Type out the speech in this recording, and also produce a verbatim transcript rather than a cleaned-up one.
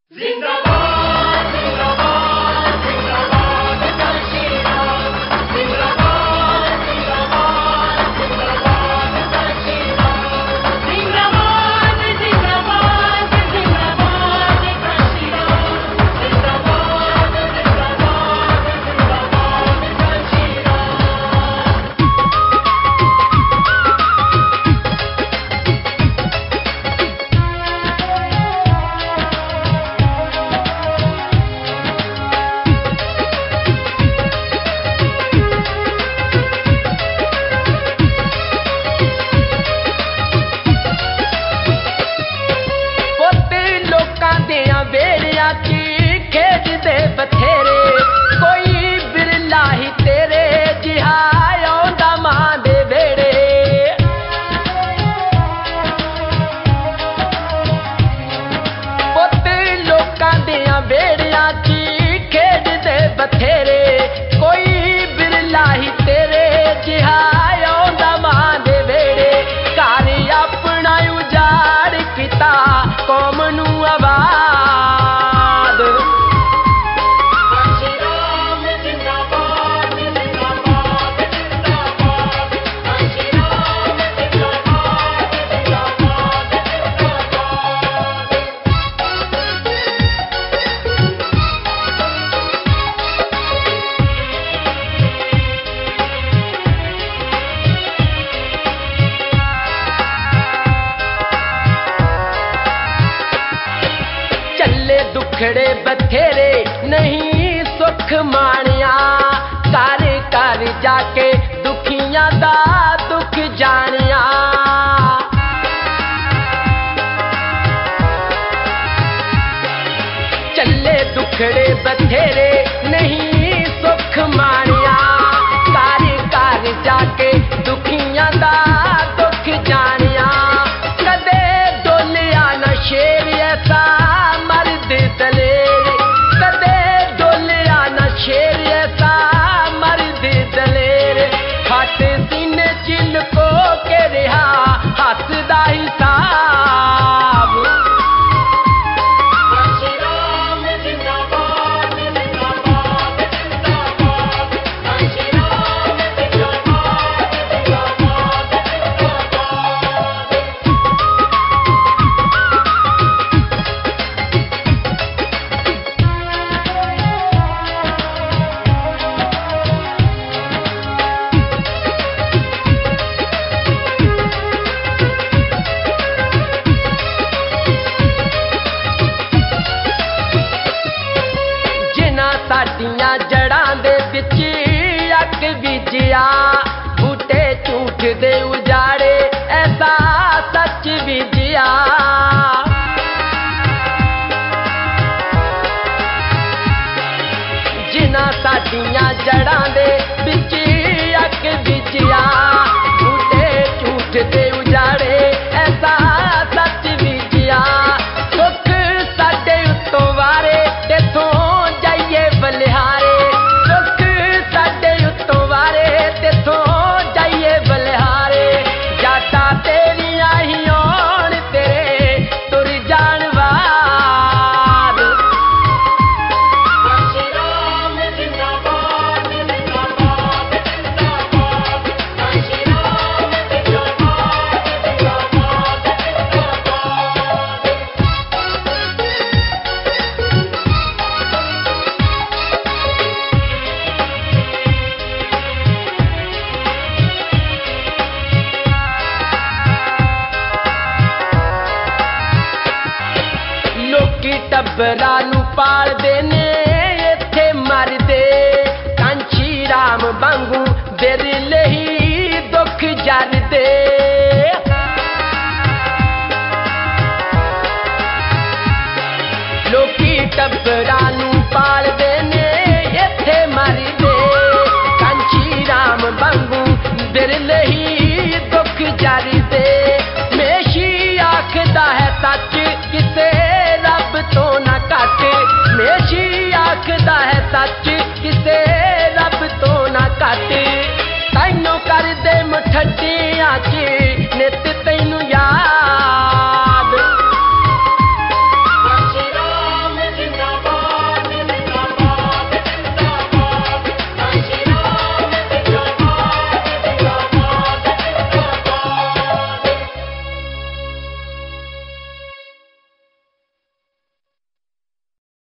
दुखड़े बथेरे नहीं सुख मानिया, कर कर जाके दुखियां दा दुख जानिया। चले दुखड़े बथेरे नहीं सुख मानिया, कर कर जाके दुखियां दा दुख जानिया। कदे डोलिया न शेर ऐसा मर्द दलेर, कदे डोलिया न शेर ऐसा मर्द दलेर। हट सीने चिलको के रहा हथ दा हिसाब। साडियां जड़ां दे विच अग बीजिया, बूटे झूठ दे उजाड़े ऐसा सच बीजिया। जिन्हां साडियां जड़ां दे विच अग बीजिया, बूटे झूठ दे उजाड़े ऐसा सच बीजिया। सुख साडे उत्तों वारे तेथों बलिहारे, सुख साडे उत्तों वारे तेथों जाइए बलिहारे। जाता तेरियां ही होण तेरे तुर जाण वाद। टब्बरां नूं पालदे ने इत्थे मरदे, कांची राम वांगू बिरले ही दुख जरदे। लोकी टब्बरां नूं पालदे ने इत्थे मरदे, कांची राम वांगू बिरले ही दुख जरदे। मेशी आखदा है सच किसे रब तो ना घट, मेशी आखदा है सच